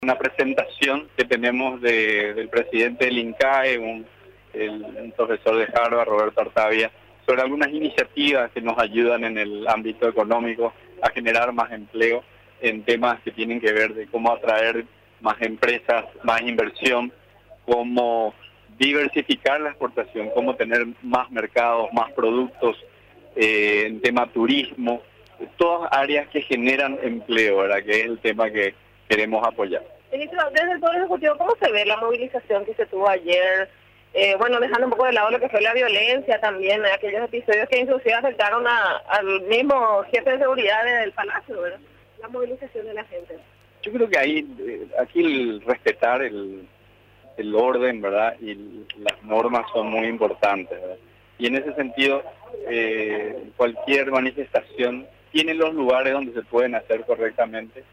Una presentación que tenemos del presidente del INCAE, un profesor de Harvard, Roberto Artavia, sobre algunas iniciativas que nos ayudan en el ámbito económico a generar más empleo en temas que tienen que ver de cómo atraer más empresas, más inversión, cómo diversificar la exportación, cómo tener más mercados, más productos, en tema turismo, todas áreas que generan empleo, ¿verdad? Que es el tema que queremos apoyar. Ministro, desde el Poder Ejecutivo, ¿cómo se ve la movilización que se tuvo ayer? Bueno, dejando un poco de lado lo que fue la violencia también, aquellos episodios que inclusive afectaron al mismo jefe de seguridad del Palacio, ¿verdad? La movilización de la gente. Yo creo que aquí el respetar el orden, ¿verdad? Y las normas son muy importantes, ¿verdad? Y en ese sentido, cualquier manifestación tiene los lugares donde se pueden hacer correctamente.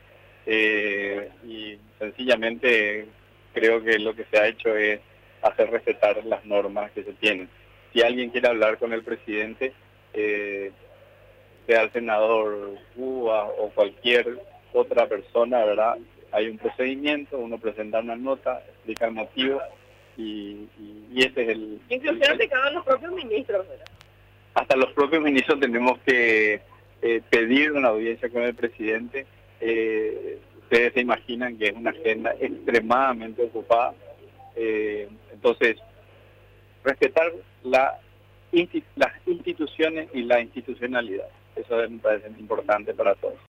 Y sencillamente creo que lo que se ha hecho es hacer respetar las normas que se tienen. Si alguien quiere hablar con el presidente, sea el senador Cuba o cualquier otra persona, ¿verdad? Hay un procedimiento, uno presenta una nota, explica el motivo y ese es el... Inclusive aplicaban los propios ministros, ¿verdad? Hasta los propios ministros tenemos que pedir una audiencia con el presidente. Ustedes se imaginan que es una agenda extremadamente ocupada, entonces respetar las instituciones y la institucionalidad, eso me parece importante para todos.